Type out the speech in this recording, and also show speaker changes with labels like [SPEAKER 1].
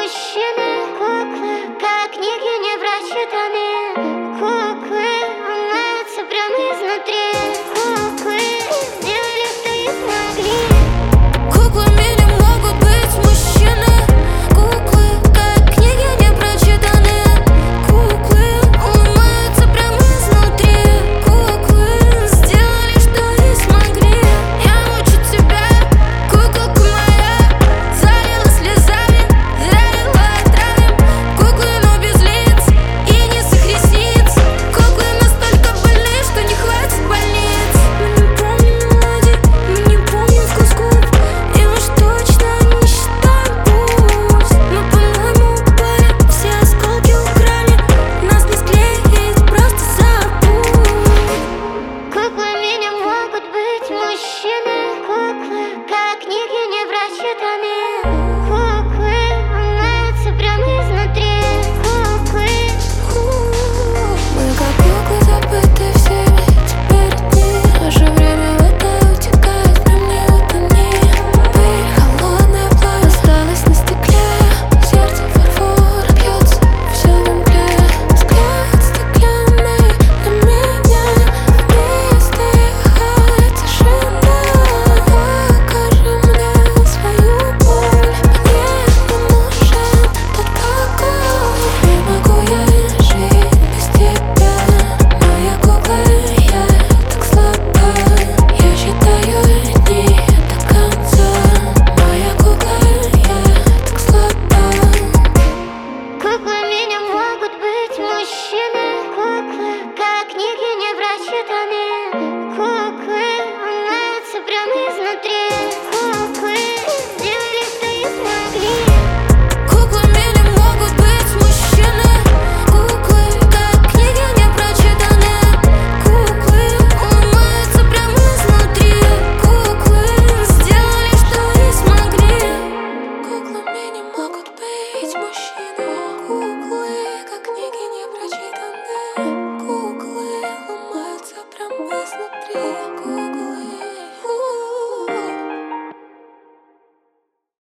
[SPEAKER 1] мужчины. Куклы, как книги не прочитаны. Куклы ломаются прямо изнутри. Куклы сделали, что и смогли.
[SPEAKER 2] Куклами не могут быть мужчины. Куклы, как книги не прочитаны. Куклы ломаются прямо изнутри. Куклы сделали, что и смогли. Я мучу тебя, куколка моя. Залила слезами, залила отравим. Куклы, но без лиц и не с их ресниц. Куклы настолько больны, что не хватит больниц. Мы не помним мелодий, мы не помним вкус губ. И уж точно не считаем пульс. Мы, по-моему, упали, все осколки украли. Нас не склеить, просто забудь.
[SPEAKER 1] Куклами не могут быть мужчины. Куклы, как книги не прочитаны.